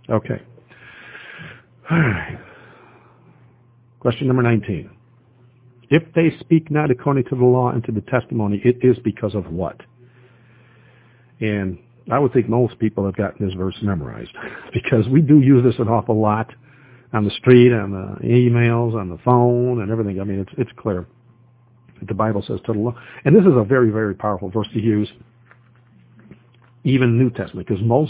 Okay. All right. Question number 19. If they speak not according to the law and to the testimony, it is because of what? And I would think most people have gotten this verse memorized because we do use this an awful lot on the street, on the emails, on the phone, and everything. I mean, it's clear that the Bible says to the law. And this is a very, very powerful verse to use, even New Testament, because most,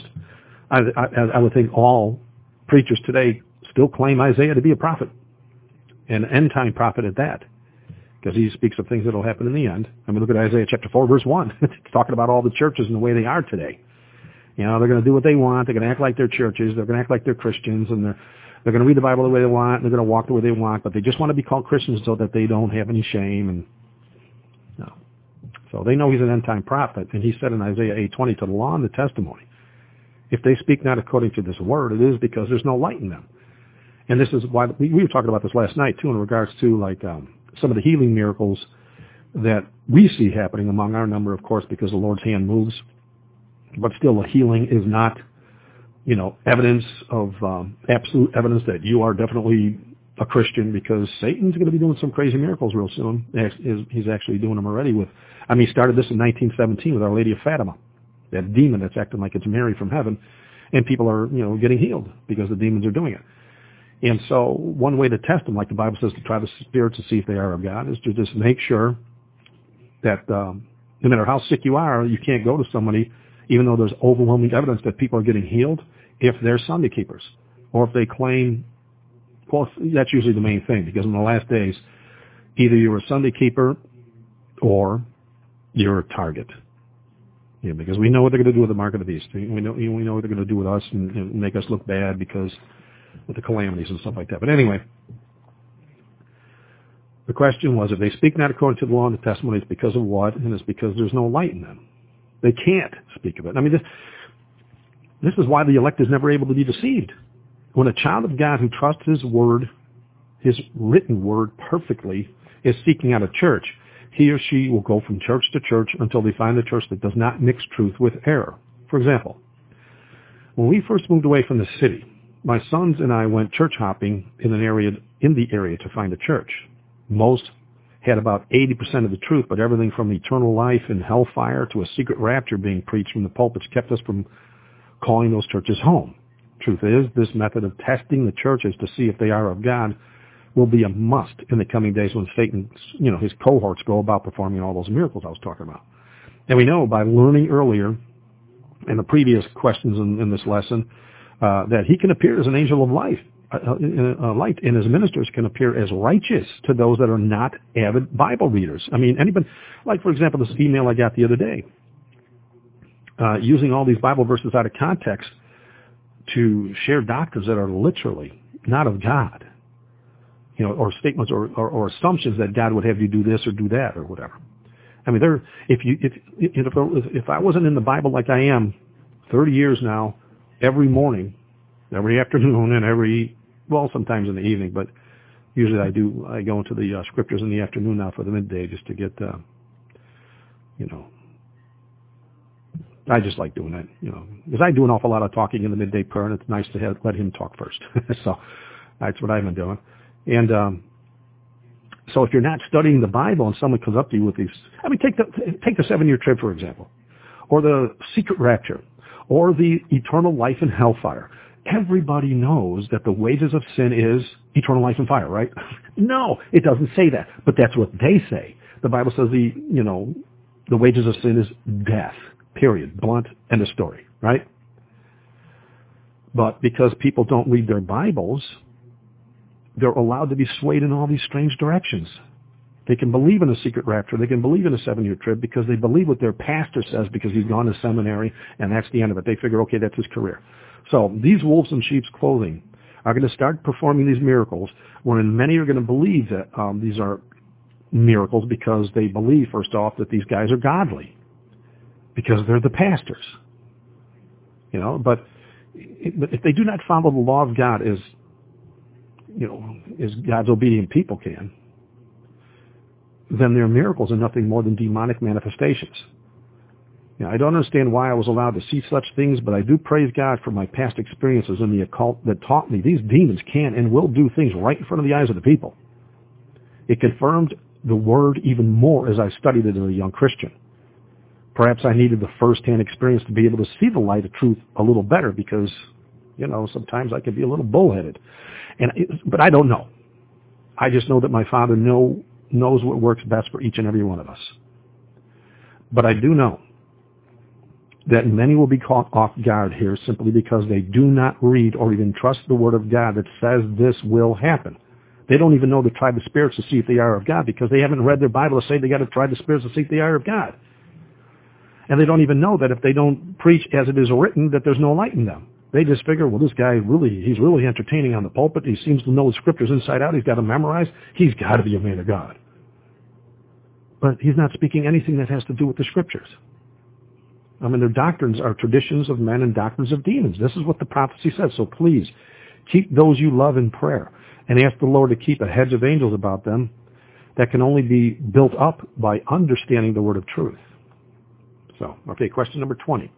I would think all preachers today still claim Isaiah to be a prophet, an end-time prophet at that, because he speaks of things that will happen in the end. I mean, look at Isaiah chapter 4, verse 1. It's talking about all the churches and the way they are today. You know, they're going to do what they want. They're going to act like they're churches. They're going to act like they're Christians, and they're going to read the Bible the way they want, and they're going to walk the way they want, but they just want to be called Christians so that they don't have any shame. And no. So they know he's an end-time prophet, and he said in Isaiah 8:20, to the law and the testimony, if they speak not according to this word, it is because there's no light in them. And this is why we were talking about this last night, too, in regards to like some of the healing miracles that we see happening among our number, of course, because the Lord's hand moves. But still, the healing is not, you know, evidence of absolute evidence that you are definitely a Christian, because Satan's going to be doing some crazy miracles real soon. He's actually doing them already with, I mean, he started this in 1917 with Our Lady of Fatima, that demon that's acting like it's Mary from heaven, and people are, you know, getting healed because the demons are doing it. And so one way to test them, like the Bible says, to try the spirits to see if they are of God, is to just make sure that no matter how sick you are, you can't go to somebody, even though there's overwhelming evidence that people are getting healed, if they're Sunday keepers, or if they claim, well, that's usually the main thing, because in the last days, either you're a Sunday keeper or you're a target. Yeah, because we know what they're going to do with the mark of the beast. We know what they're going to do with us and make us look bad because with the calamities and stuff like that. But anyway, the question was, if they speak not according to the law and the testimony, it's because of what? And it's because there's no light in them. They can't speak of it. I mean, this is why the elect is never able to be deceived. When a child of God who trusts his word, his written word perfectly, is seeking out a church, he or she will go from church to church until they find a church that does not mix truth with error. For example, when we first moved away from the city, my sons and I went church hopping in the area to find a church. Most had about 80% of the truth, but everything from eternal life and hellfire to a secret rapture being preached from the pulpits kept us from calling those churches home. Truth is, this method of testing the churches to see if they are of God will be a must in the coming days when Satan, you know, his cohorts go about performing all those miracles I was talking about. And we know by learning earlier in the previous questions in this lesson that he can appear as an angel of light, and his ministers can appear as righteous to those that are not avid Bible readers. I mean, anybody, like for example, this email I got the other day, using all these Bible verses out of context to share doctrines that are literally not of God, you know, or statements or assumptions that God would have you do this or do that or whatever. I mean, if I wasn't in the Bible like I am 30 years now, every morning, every afternoon, and sometimes in the evening, but usually I go into the scriptures in the afternoon now for the midday just to get, I just like doing that, because I do an awful lot of talking in the midday prayer, and it's nice to let him talk first. So that's what I've been doing. And so if you're not studying the Bible and someone comes up to you with these, I mean, take the 7-year trib, for example, or the secret rapture, or the eternal life in hellfire. Everybody knows that the wages of sin is eternal life in fire, right? No, it doesn't say that, but that's what they say. The Bible says the wages of sin is death, period, blunt, end of story, right? But because people don't read their Bibles, they're allowed to be swayed in all these strange directions. They can believe in a secret rapture. They can believe in a 7-year trib because they believe what their pastor says because he's gone to seminary, and that's the end of it. They figure, okay, that's his career. So these wolves in sheep's clothing are going to start performing these miracles, wherein many are going to believe that these are miracles because they believe, first off, that these guys are godly because they're the pastors. But if they do not follow the law of God as God's obedient people can, then their miracles are nothing more than demonic manifestations. I don't understand why I was allowed to see such things, but I do praise God for my past experiences in the occult that taught me these demons can and will do things right in front of the eyes of the people. It confirmed the word even more as I studied it as a young Christian. Perhaps I needed the first-hand experience to be able to see the light of truth a little better because, sometimes I can be a little bullheaded. But I don't know. I just know that my Father knows what works best for each and every one of us. But I do know that many will be caught off guard here simply because they do not read or even trust the Word of God that says this will happen. They don't even know to try the spirits to see if they are of God because they haven't read their Bible to say they got to try the spirits to see if they are of God. And they don't even know that if they don't preach as it is written, that there's no light in them. They just figure, well, this guy he's really entertaining on the pulpit. He seems to know the scriptures inside out. He's got them memorized. He's got to be a man of God. But he's not speaking anything that has to do with the scriptures. Their doctrines are traditions of men and doctrines of demons. This is what the prophecy says. So please, keep those you love in prayer and ask the Lord to keep a hedge of angels about them that can only be built up by understanding the word of truth. Question number 20.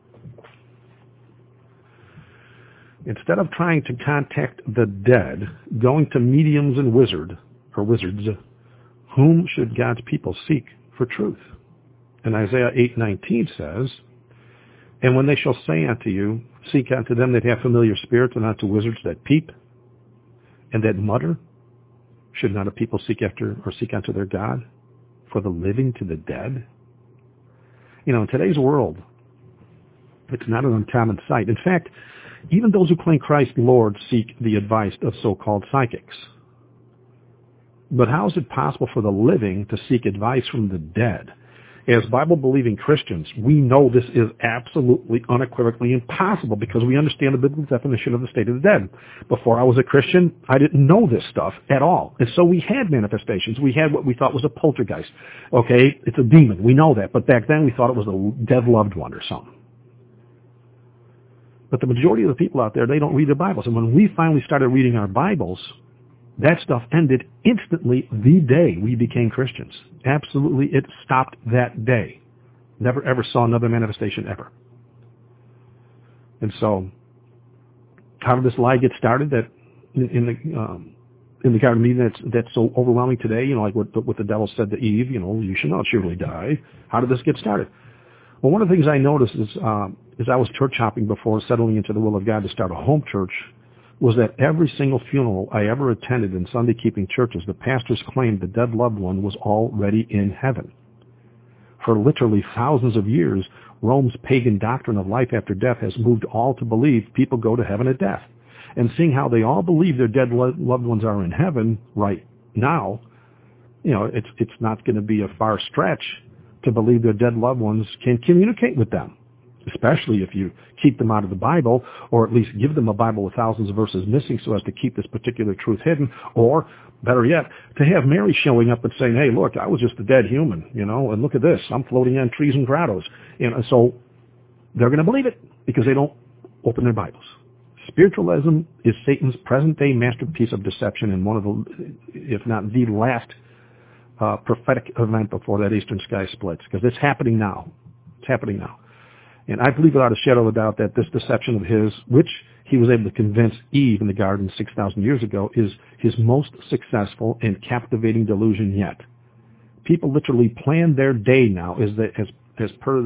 Instead of trying to contact the dead, going to mediums and wizards, whom should God's people seek for truth? And Isaiah 8:19 says, and when they shall say unto you, seek unto them that have familiar spirits, and unto wizards that peep and that mutter, should not a people seek unto their God, for the living to the dead? In today's world, it's not an uncommon sight. In fact, even those who claim Christ Lord seek the advice of so-called psychics. But how is it possible for the living to seek advice from the dead? As Bible-believing Christians, we know this is absolutely, unequivocally impossible because we understand the biblical definition of the state of the dead. Before I was a Christian, I didn't know this stuff at all. And so we had manifestations. We had what we thought was a poltergeist. Okay, it's a demon. We know that. But back then we thought it was a dead loved one or something. But the majority of the people out there, they don't read their Bibles. And when we finally started reading our Bibles, that stuff ended instantly the day we became Christians. Absolutely, it stopped that day. Never ever saw another manifestation ever. And so, how did this lie get started that in the Garden of Eden that's so overwhelming today? Like what the devil said to Eve, you shall not surely die. How did this get started? Well, one of the things I noticed is I was church hopping before settling into the will of God to start a home church, was that every single funeral I ever attended in Sunday-keeping churches, the pastors claimed the dead loved one was already in heaven. For literally thousands of years, Rome's pagan doctrine of life after death has moved all to believe people go to heaven at death. And seeing how they all believe their dead loved ones are in heaven right now, it's not going to be a far stretch to believe their dead loved ones can communicate with them, especially if you keep them out of the Bible, or at least give them a Bible with thousands of verses missing so as to keep this particular truth hidden, or, better yet, to have Mary showing up and saying, hey, look, I was just a dead human, and look at this, I'm floating on trees and grottos. So they're going to believe it because they don't open their Bibles. Spiritualism is Satan's present-day masterpiece of deception and one of the, if not the last prophetic event before that eastern sky splits, because it's happening now. It's happening now. And I believe without a shadow of a doubt that this deception of his, which he was able to convince Eve in the garden 6,000 years ago, is his most successful and captivating delusion yet. People literally plan their day now as per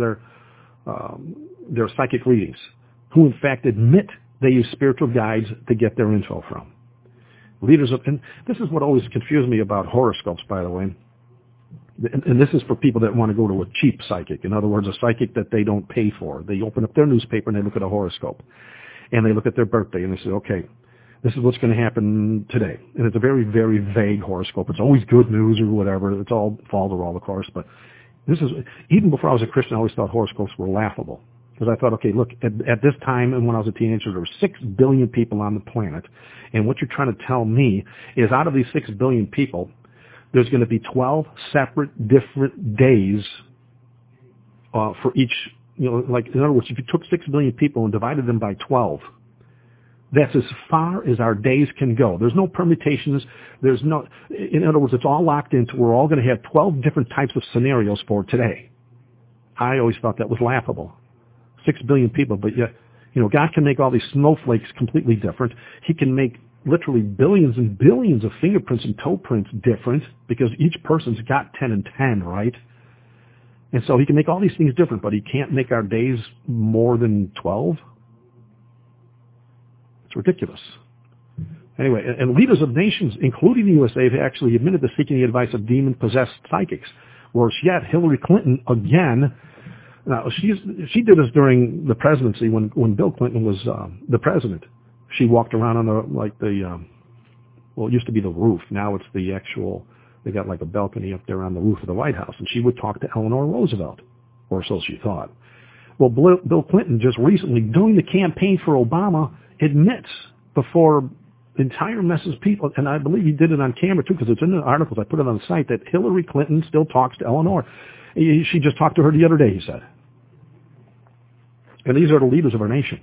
their psychic readings, who in fact admit they use spiritual guides to get their info from. And this is what always confused me about horoscopes, by the way. And this is for people that want to go to a cheap psychic. In other words, a psychic that they don't pay for. They open up their newspaper and they look at a horoscope. And they look at their birthday and they say, okay, this is what's going to happen today. And it's a very, very vague horoscope. It's always good news or whatever. It's all falderall, of course. But this is, even before I was a Christian, I always thought horoscopes were laughable. Because I thought, okay, look, at this time and when I was a teenager, there were 6 billion people on the planet. And what you're trying to tell me is out of these 6 billion people, there's going to be 12 separate different days for each, like in other words, if you took 6 billion people and divided them by 12, that's as far as our days can go. There's no permutations. In other words, it's all locked into, we're all going to have 12 different types of scenarios for today. I always thought that was laughable. 6 billion people, but yet, God can make all these snowflakes completely different. He can make literally billions and billions of fingerprints and toe prints different because each person's got 10 and 10, right? And so he can make all these things different, but he can't make our days more than 12? It's ridiculous. Anyway, and leaders of nations, including the USA, have actually admitted to seeking the advice of demon-possessed psychics. Worse yet, Hillary Clinton, again, now she did this during the presidency when Bill Clinton was the president. She walked around on it used to be the roof. Now it's the actual, they got like a balcony up there on the roof of the White House, and she would talk to Eleanor Roosevelt, or so she thought. Well, Bill Clinton just recently, during the campaign for Obama, admits before entire messes of people, and I believe he did it on camera too, because it's in the articles, I put it on the site, that Hillary Clinton still talks to Eleanor. She just talked to her the other day, he said. And these are the leaders of our nation.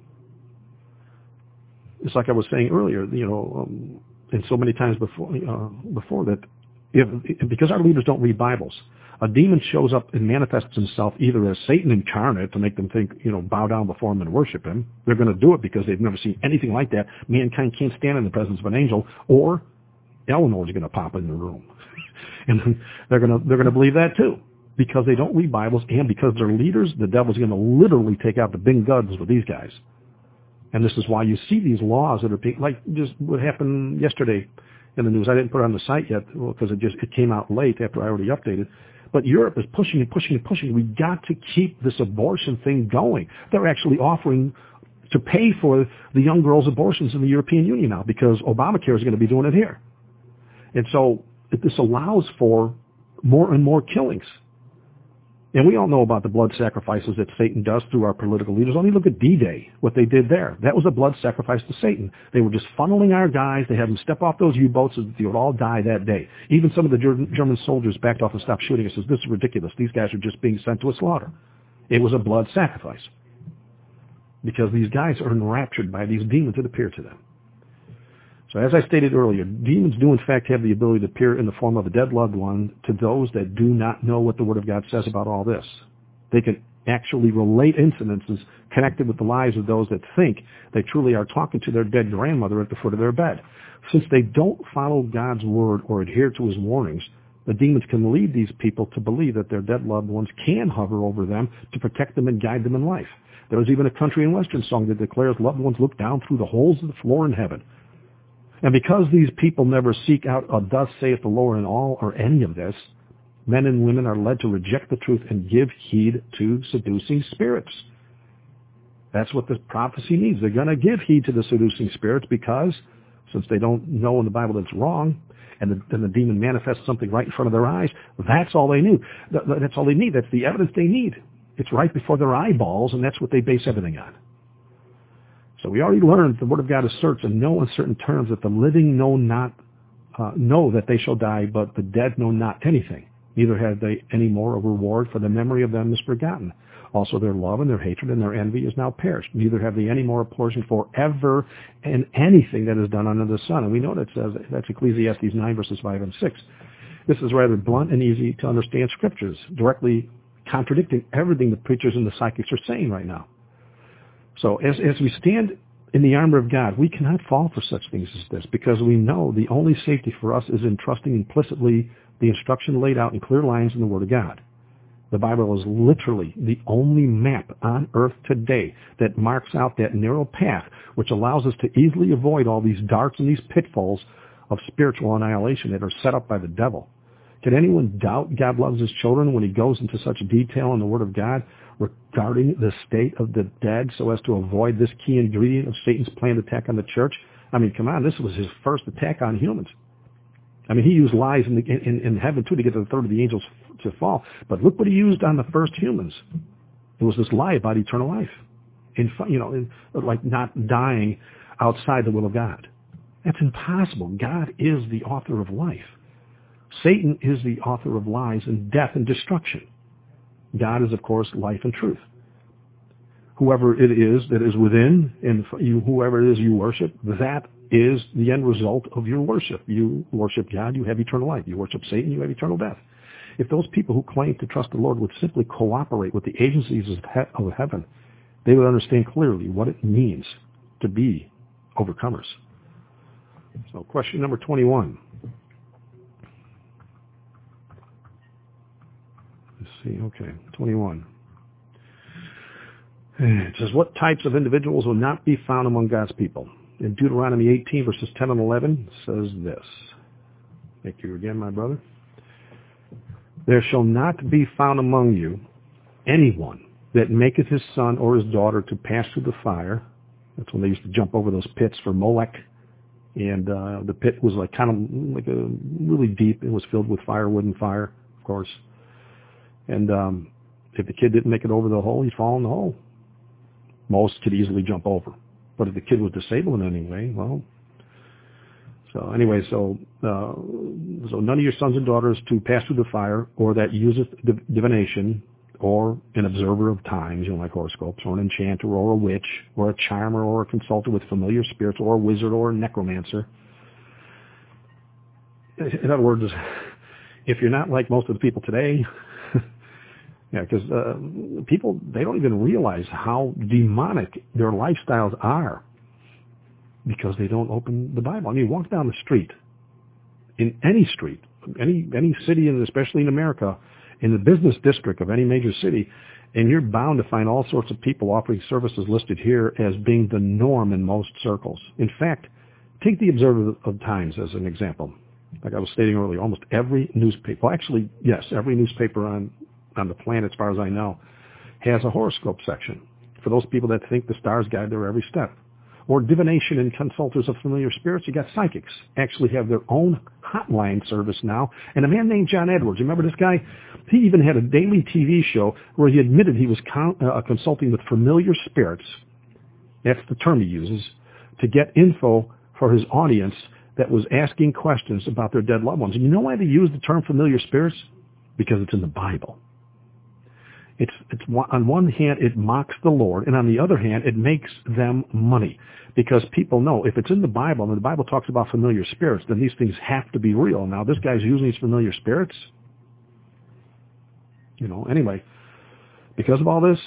It's like I was saying earlier, and so many times before that, because our leaders don't read Bibles, a demon shows up and manifests himself either as Satan incarnate to make them think, bow down before him and worship him. They're going to do it because they've never seen anything like that. Mankind can't stand in the presence of an angel, or Eleanor's going to pop in the room. And they're going to believe that too, because they don't read Bibles, and because they're leaders, the devil's going to literally take out the big guns with these guys. And this is why you see these laws that are being, like just what happened yesterday in the news. I didn't put it on the site yet because it came out late after I already updated. But Europe is pushing and pushing and pushing. We've got to keep this abortion thing going. They're actually offering to pay for the young girls' abortions in the European Union now because Obamacare is going to be doing it here. And so this allows for more and more killings. And we all know about the blood sacrifices that Satan does through our political leaders. Only look at D-Day, what they did there. That was a blood sacrifice to Satan. They were just funneling our guys. They had them step off those U-boats so that they would all die that day. Even some of the German soldiers backed off and stopped shooting and says, this is ridiculous. These guys are just being sent to a slaughter. It was a blood sacrifice. Because these guys are enraptured by these demons that appear to them. So as I stated earlier, demons do in fact have the ability to appear in the form of a dead loved one to those that do not know what the Word of God says about all this. They can actually relate incidences connected with the lives of those that think they truly are talking to their dead grandmother at the foot of their bed. Since they don't follow God's Word or adhere to His warnings, the demons can lead these people to believe that their dead loved ones can hover over them to protect them and guide them in life. There was even a country and western song that declares loved ones look down through the holes of the floor in heaven. And because these people never seek out a thus saith the Lord in all or any of this, men and women are led to reject the truth and give heed to seducing spirits. That's what this prophecy means. They're going to give heed to the seducing spirits because, since they don't know in the Bible that it's wrong, and then the demon manifests something right in front of their eyes, that's all they need. That's all they need. That's the evidence they need. It's right before their eyeballs, and that's what they base everything on. So we already learned the Word of God asserts in no uncertain terms that the living know that they shall die, but the dead know not anything. Neither have they any more a reward, for the memory of them is forgotten. Also their love and their hatred and their envy is now perished. Neither have they any more a portion forever in anything that is done under the sun. And we know that says, that's Ecclesiastes 9 verses 5 and 6. This is rather blunt and easy to understand scriptures, directly contradicting everything the preachers and the psychics are saying right now. So as we stand in the armor of God, we cannot fall for such things as this, because we know the only safety for us is in trusting implicitly the instruction laid out in clear lines in the Word of God. The Bible is literally the only map on earth today that marks out that narrow path which allows us to easily avoid all these darts and these pitfalls of spiritual annihilation that are set up by the devil. Can anyone doubt God loves His children when He goes into such detail in the Word of God regarding the state of the dead so as to avoid this key ingredient of Satan's planned attack on the church? I mean, come on, this was his first attack on humans. I mean, he used lies in heaven, too, to get the third of the angels to fall. But look what he used on the first humans. It was this lie about eternal life, like not dying outside the will of God. That's impossible. God is the author of life. Satan is the author of lies and death and destruction. God is, of course, life and truth. Whoever it is that is within, and whoever it is you worship, that is the end result of your worship. You worship God, you have eternal life. You worship Satan, you have eternal death. If those people who claim to trust the Lord would simply cooperate with the agencies of heaven, they would understand clearly what it means to be overcomers. So question number 21. Let's see, okay, 21. It says, what types of individuals will not be found among God's people? In Deuteronomy 18, verses 10 and 11, says this. Thank you again, my brother. There shall not be found among you anyone that maketh his son or his daughter to pass through the fire. That's when they used to jump over those pits for Molech. And the pit was like kind of like a really deep. It was filled with firewood and fire, of course. And if the kid didn't make it over the hole, he'd fall in the hole. Most could easily jump over. But if the kid was disabled in any way, well. So anyway, so none of your sons and daughters to pass through the fire, or that useth divination, or an observer of times, like horoscopes, or an enchanter, or a witch, or a charmer, or a consultant with familiar spirits, or a wizard, or a necromancer. In other words, if you're not like most of the people today, yeah, because people, they don't even realize how demonic their lifestyles are because they don't open the Bible. I mean, walk down the street, in any street, any city, and especially in America, in the business district of any major city, and you're bound to find all sorts of people offering services listed here as being the norm in most circles. In fact, take the Observer of Times as an example. Like I was stating earlier, almost every newspaper, well, actually, yes, every newspaper on the planet, as far as I know, has a horoscope section for those people that think the stars guide their every step. Or divination and consulters of familiar spirits. You got psychics actually have their own hotline service now. And a man named John Edwards, you remember this guy? He even had a daily TV show where he admitted he was consulting with familiar spirits. That's the term he uses, to get info for his audience that was asking questions about their dead loved ones. And you know why they use the term familiar spirits? Because it's in the Bible. It's on one hand, it mocks the Lord, and on the other hand, it makes them money. Because people know if it's in the Bible, and the Bible talks about familiar spirits, then these things have to be real. Now, this guy's using these familiar spirits. Anyway, because of all this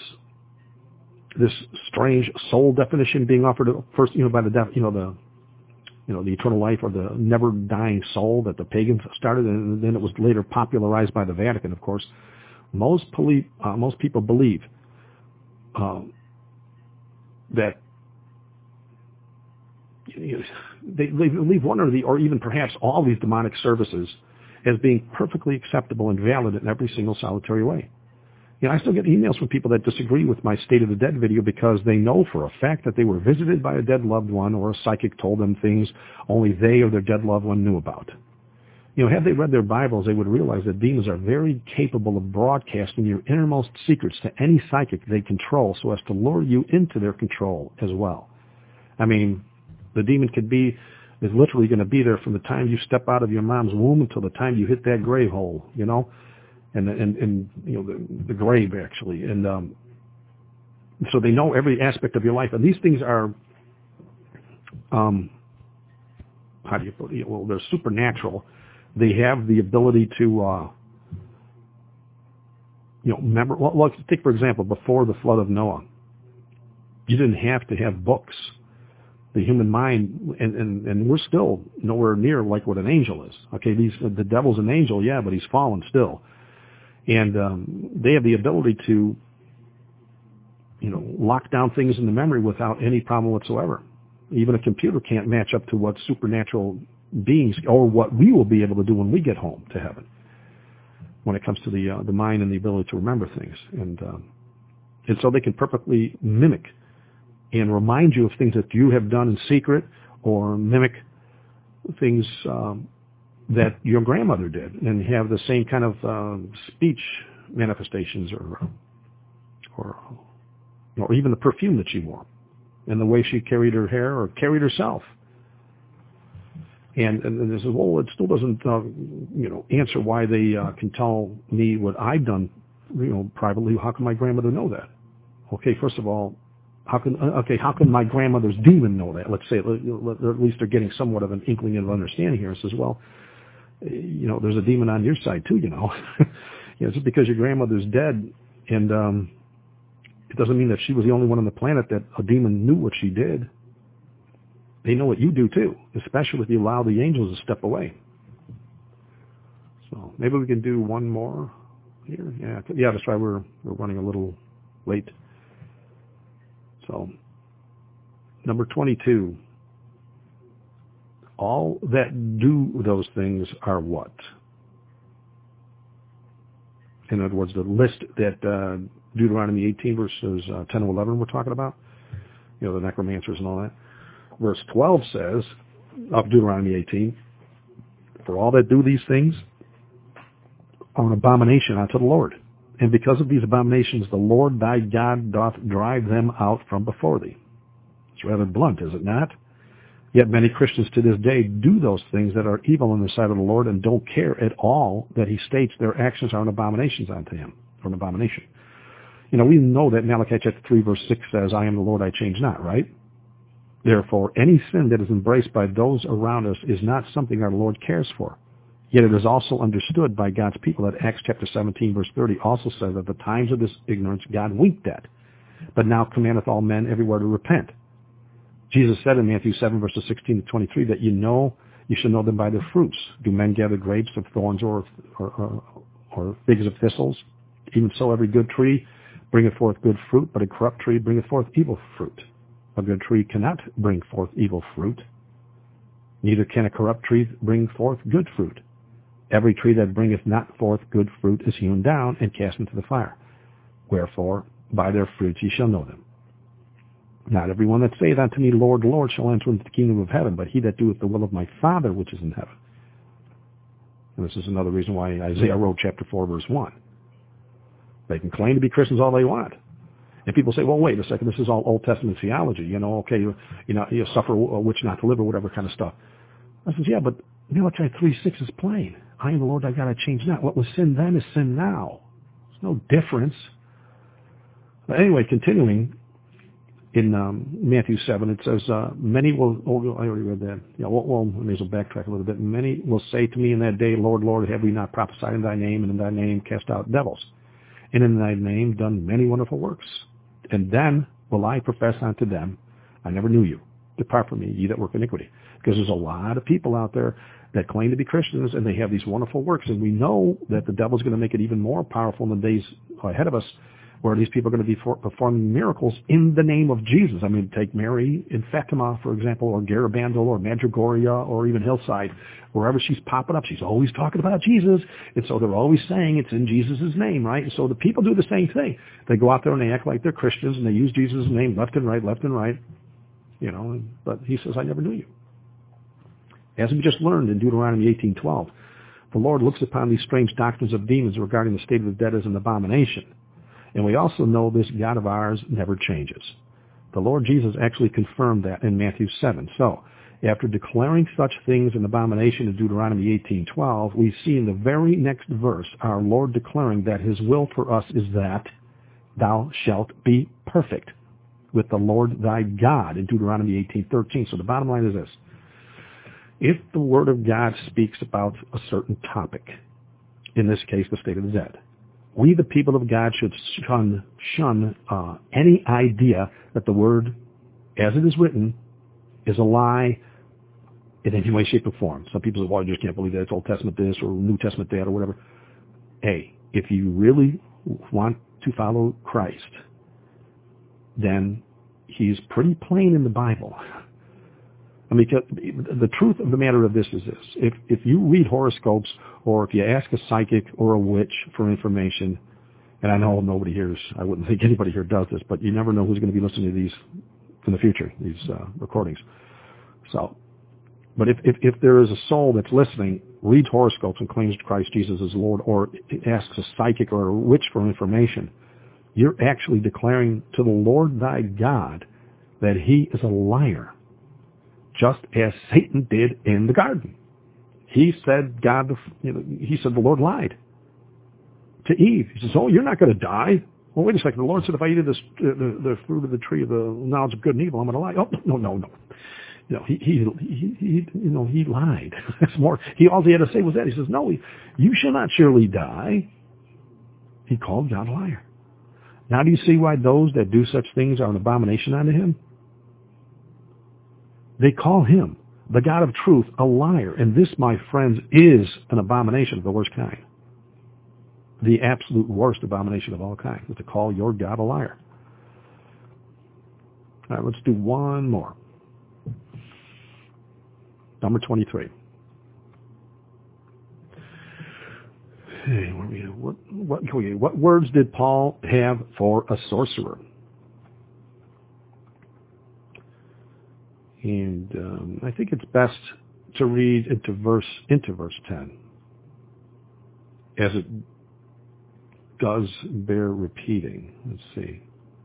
strange soul definition being offered first, by the eternal life or the never dying soul that the pagans started, and then it was later popularized by the Vatican, of course. Most people believe that they believe one or even perhaps all these demonic services as being perfectly acceptable and valid in every single solitary way. I still get emails from people that disagree with my State of the Dead video because they know for a fact that they were visited by a dead loved one, or a psychic told them things only they or their dead loved one knew about. Had they read their Bibles, they would realize that demons are very capable of broadcasting your innermost secrets to any psychic they control so as to lure you into their control as well. I mean, the demon is literally going to be there from the time you step out of your mom's womb until the time you hit that grave hole, and the grave, actually. And so they know every aspect of your life. And these things are, how do you put it? Well, they're supernatural. They have the ability to, remember, well, take, for example, before the flood of Noah, you didn't have to have books. The human mind, and we're still nowhere near like what an angel is. Okay, the devil's an angel, yeah, but he's fallen still. And they have the ability to, lock down things in the memory without any problem whatsoever. Even a computer can't match up to what supernatural beings, or what we will be able to do when we get home to heaven, when it comes to the mind and the ability to remember things. And so they can perfectly mimic and remind you of things that you have done in secret, or mimic things that your grandmother did, and have the same kind of speech manifestations, or even the perfume that she wore, and the way she carried her hair or carried herself. And they say, well, it still doesn't, answer why they can tell me what I've done, privately. How can my grandmother know that? Okay, first of all, how can my grandmother's demon know that? Let's say, at least they're getting somewhat of an inkling of understanding here. It says, well, there's a demon on your side too, just because your grandmother's dead, and it doesn't mean that she was the only one on the planet that a demon knew what she did. They know what you do too, especially if you allow the angels to step away. So maybe we can do one more here. Yeah, that's right. We're running a little late. So number 22. All that do those things are what? In other words, the list that Deuteronomy 18 verses 10 and 11 we're talking about, the necromancers and all that. Verse 12 says, of Deuteronomy 18, for all that do these things are an abomination unto the Lord. And because of these abominations, the Lord thy God doth drive them out from before thee. It's rather blunt, is it not? Yet many Christians to this day do those things that are evil in the sight of the Lord and don't care at all that he states their actions are an abomination unto him, or an abomination. We know that Malachi chapter 3 verse 6 says, I am the Lord, I change not, right? Therefore, any sin that is embraced by those around us is not something our Lord cares for. Yet it is also understood by God's people that Acts chapter 17 verse 30 also says that the times of this ignorance God winked at, but now commandeth all men everywhere to repent. Jesus said in Matthew 7 verses 16 to 23 that you should know them by their fruits. Do men gather grapes of thorns or figs of thistles? Even so, every good tree bringeth forth good fruit, but a corrupt tree bringeth forth evil fruit. A good tree cannot bring forth evil fruit, neither can a corrupt tree bring forth good fruit. Every tree that bringeth not forth good fruit is hewn down and cast into the fire. Wherefore, by their fruits ye shall know them. Not every one that saith unto me, Lord, Lord, shall enter into the kingdom of heaven, but he that doeth the will of my Father which is in heaven. And this is another reason why Isaiah wrote chapter 4, verse 1. They can claim to be Christians all they want. And people say, well, wait a second, this is all Old Testament theology. You suffer a witch not to live or whatever kind of stuff. I says, yeah, but Malachi 3:6 is plain. I am the Lord thy God, I change not. What was sin then is sin now. There's no difference. But anyway, continuing, in Matthew 7, it says, many will, I already read that. Yeah, well, may as well backtrack a little bit. Many will say to me in that day, Lord, Lord, have we not prophesied in thy name, and in thy name cast out devils, and in thy name done many wonderful works? And then will I profess unto them, I never knew you. Depart from me, ye that work iniquity. Because there's a lot of people out there that claim to be Christians, and they have these wonderful works, and we know that the devil's going to make it even more powerful in the days ahead of us, where these people are going to be performing miracles in the name of Jesus. I mean, take Mary in Fatima, for example, or Garabandal, or Madrigoria, or even Hillside. Wherever she's popping up, she's always talking about Jesus. And so they're always saying it's in Jesus' name, right? And so the people do the same thing. They go out there and they act like they're Christians, and they use Jesus' name left and right. But he says, I never knew you. As we just learned in Deuteronomy 18:12, the Lord looks upon these strange doctrines of demons regarding the state of the dead as an abomination. And we also know this God of ours never changes. The Lord Jesus actually confirmed that in Matthew 7. So, after declaring such things an abomination in Deuteronomy 18:12, we see in the very next verse our Lord declaring that his will for us is that thou shalt be perfect with the Lord thy God in Deuteronomy 18:13. So the bottom line is this. If the Word of God speaks about a certain topic, in this case the state of the dead, we, the people of God, should shun any idea that the Word, as it is written, is a lie in any way, shape, or form. Some people say, well, I just can't believe that it's Old Testament this or New Testament that or whatever. Hey, if you really want to follow Christ, then he's pretty plain in the Bible. I mean, the truth of the matter of this is this. If you read horoscopes, or if you ask a psychic or a witch for information, and I know nobody here I wouldn't think anybody here does this, but you never know who's going to be listening to these in the future, these recordings. So, but if there is a soul that's listening, reads horoscopes and claims Christ Jesus as Lord, or asks a psychic or a witch for information, you're actually declaring to the Lord thy God that he is a liar, just as Satan did in the garden. He said he said the Lord lied to Eve. He says, oh, you're not going to die. Well, wait a second. The Lord said if I eat of the fruit of the tree of the knowledge of good and evil, I'm going to lie. Oh, no. he lied. It's more. All he had to say was that. He says, no, you shall not surely die. He called God a liar. Now do you see why those that do such things are an abomination unto him? They call him, the God of truth, a liar. And this, my friends, is an abomination of the worst kind. The absolute worst abomination of all kinds is to call your God a liar. All right, let's do one more. Number 23. Hey, what words did Paul have for a sorcerer? And I think it's best to read into verse 10, as it does bear repeating. Let's see.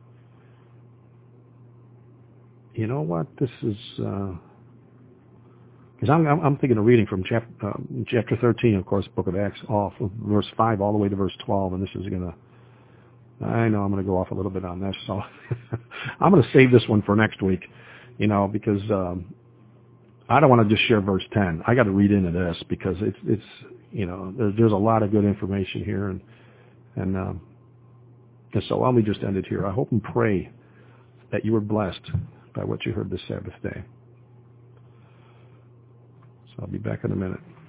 You know what? This is because I'm thinking of reading from chapter 13, of course, Book of Acts, off of verse 5 all the way to verse 12, and this is I know I'm going to go off a little bit on this, so I'm going to save this one for next week, because I don't want to just share verse 10. I got to read into this because it's there's a lot of good information here, and so why don't we just end it here? I hope and pray that you were blessed by what you heard this Sabbath day. So I'll be back in a minute.